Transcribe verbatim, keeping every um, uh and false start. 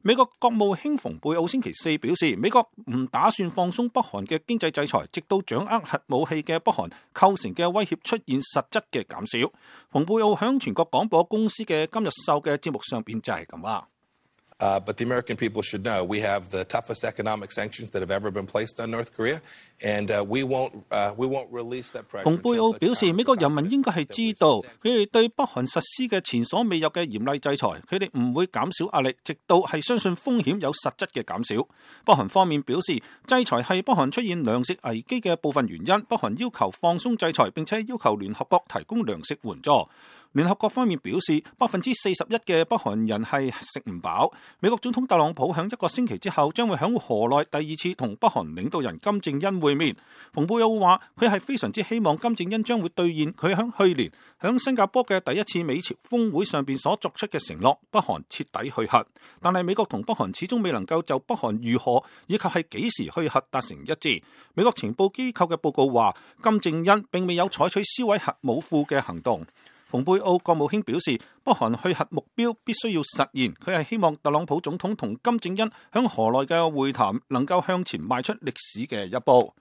美國國務卿蓬佩奧星期四表示，美國唔打算放鬆北韓嘅經濟制裁，直到掌握核武器嘅北韓構成嘅威脅出現實質嘅減少。蓬佩奧響全國廣播公司嘅今日秀嘅節目上邊就係咁話。 Uh, but the American people should know we have the toughest economic sanctions that have ever been placed on North Korea, and uh, we won't uh, we won't release that pressure. 蓬佩奧表示，美國人民應該係知道，佢哋對北韓實施嘅前所未有嘅嚴厲制裁，佢哋唔會減少壓力，直到係相信風險有實質嘅減少。北韓方面表示，制裁係北韓出現糧食危機嘅部分原因。北韓要求放鬆制裁，並且要求聯合國提供糧食援助。聯合國方面表示，百分之四十一嘅北韓人係食唔飽。美國總統特朗普響一個星期之後，將會響河內第二次同北韓領導人金正恩會面。蓬佩奧話，佢係非常之希望金正恩將會兌現佢響去年響新加坡嘅第一次美朝峰會上邊所作出嘅承諾，北韓徹底去核。但係美國同北韓始終未能夠就北韓如何以及係幾時去核達成一致。美國情報機構嘅報告話，金正恩並未有採取銷毀核武庫嘅行動。蓬佩奧國務卿表示，北韓去核目標必須要實現，佢係希望特朗普總統同金正恩響河內嘅會談能夠向前邁出歷史嘅一步。